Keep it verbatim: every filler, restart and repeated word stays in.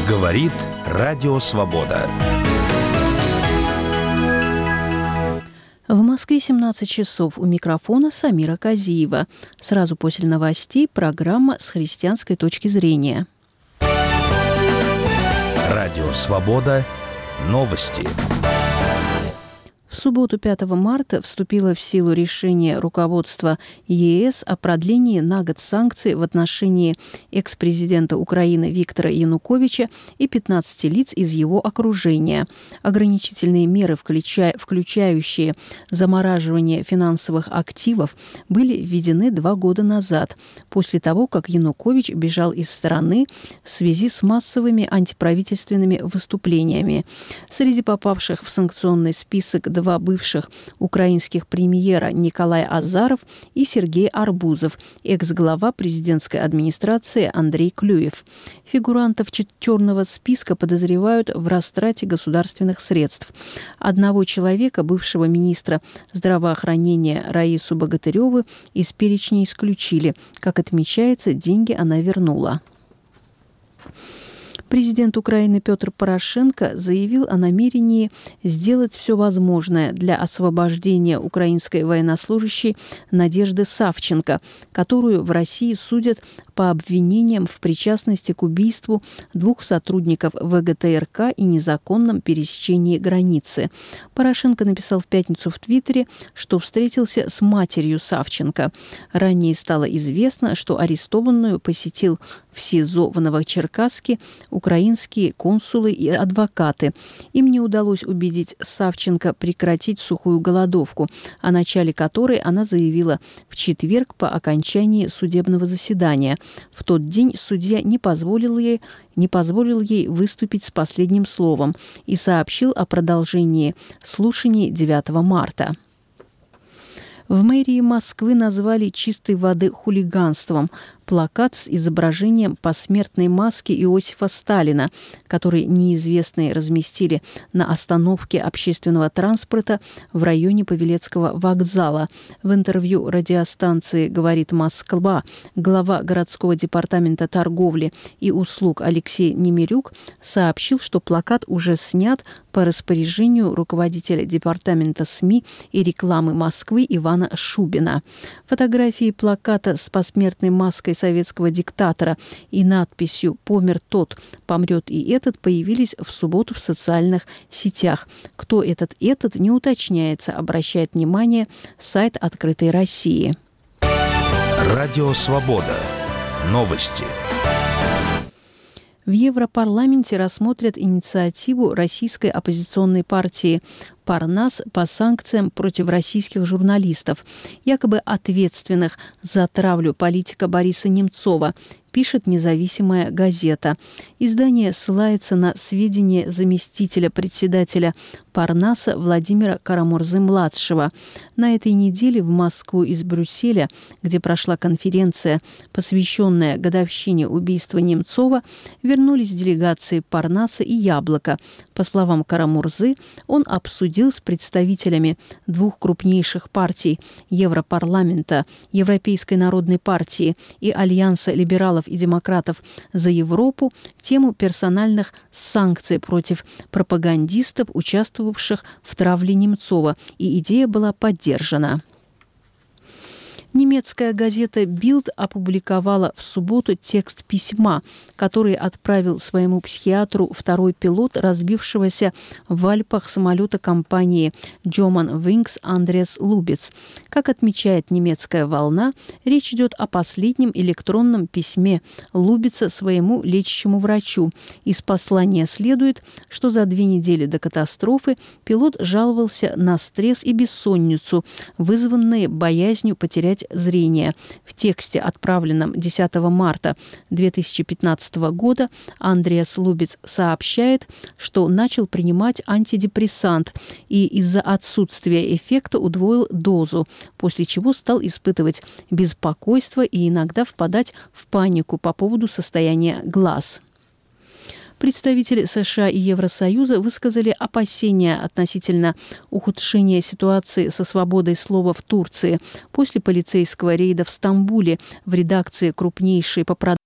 Говорит Радио Свобода. В Москве семнадцать часов. У микрофона Самира Казиева. Сразу после новостей программа «С христианской точки зрения». Радио Свобода. Новости. В субботу, пятого марта, вступило в силу решение руководства ЕС о продлении на год санкций в отношении экс-президента Украины Виктора Януковича и пятнадцати лиц из его окружения. Ограничительные меры, включая, включающие замораживание финансовых активов, были введены два года назад, после того, как Янукович бежал из страны в связи с массовыми антиправительственными выступлениями. Среди попавших в санкционный список два бывших украинских премьера Николай Азаров и Сергей Арбузов, экс-глава президентской администрации Андрей Клюев. Фигурантов черного списка подозревают в растрате государственных средств. Одного человека, бывшего министра здравоохранения Раису Богатыреву, из перечня исключили. Как отмечается, деньги она вернула. Президент Украины Петр Порошенко заявил о намерении сделать все возможное для освобождения украинской военнослужащей Надежды Савченко, которую в России судят по обвинениям в причастности к убийству двух сотрудников ВГТРК и незаконном пересечении границы. Порошенко написал в пятницу в Твиттере, что встретился с матерью Савченко. Ранее стало известно, что арестованную посетил в СИЗО в Новочеркасске украинские консулы и адвокаты. Им не удалось убедить Савченко прекратить сухую голодовку, о начале которой она заявила в четверг по окончании судебного заседания. В тот день судья не позволил ей, не позволил ей выступить с последним словом и сообщил о продолжении слушаний девятого марта. В мэрии Москвы назвали чистой воды хулиганством плакат с изображением посмертной маски Иосифа Сталина, который неизвестные разместили на остановке общественного транспорта в районе Павелецкого вокзала. В интервью радиостанции «Говорит Москва» глава городского департамента торговли и услуг Алексей Немирюк сообщил, что плакат уже снят по распоряжению руководителя департамента СМИ и рекламы Москвы Ивана Шубина. Фотографии плаката с посмертной маской советского диктатора и надписью «Помер тот, помрет и этот» появились в субботу в социальных сетях. Кто этот «этот» не уточняется, обращает внимание сайт «Открытой России». Радио Свобода. Новости. В Европарламенте рассмотрят инициативу российской оппозиционной партии «Парнас» по санкциям против российских журналистов, якобы ответственных за травлю политика Бориса Немцова, пишет независимая газета. Издание ссылается на сведения заместителя председателя Парнаса Владимира Карамурзы-младшего. На этой неделе в Москву из Брюсселя, где прошла конференция, посвященная годовщине убийства Немцова, вернулись делегации Парнаса и Яблока. По словам Карамурзы, он обсудил с представителями двух крупнейших партий Европарламента, Европейской народной партии и Альянса либералов и демократов за Европу тему персональных санкций против пропагандистов, участвовавших в травле Немцова, и идея была поддержана. Немецкая газета «Билд» опубликовала в субботу текст письма, который отправил своему психиатру второй пилот разбившегося в Альпах самолета компании Germanwings Андреас Лубец. Как отмечает немецкая «Волна», речь идет о последнем электронном письме Лубеца своему лечащему врачу. Из послания следует, что за две недели до катастрофы пилот жаловался на стресс и бессонницу, вызванные боязнью потерять зрения. В тексте, отправленном десятого марта две тысячи пятнадцатого года, Андреас Лубец сообщает, что начал принимать антидепрессант и из-за отсутствия эффекта удвоил дозу, после чего стал испытывать беспокойство и иногда впадать в панику по поводу состояния глаз. Представители США и Евросоюза высказали опасения относительно ухудшения ситуации со свободой слова в Турции после полицейского рейда в Стамбуле в редакции крупнейшей по продаже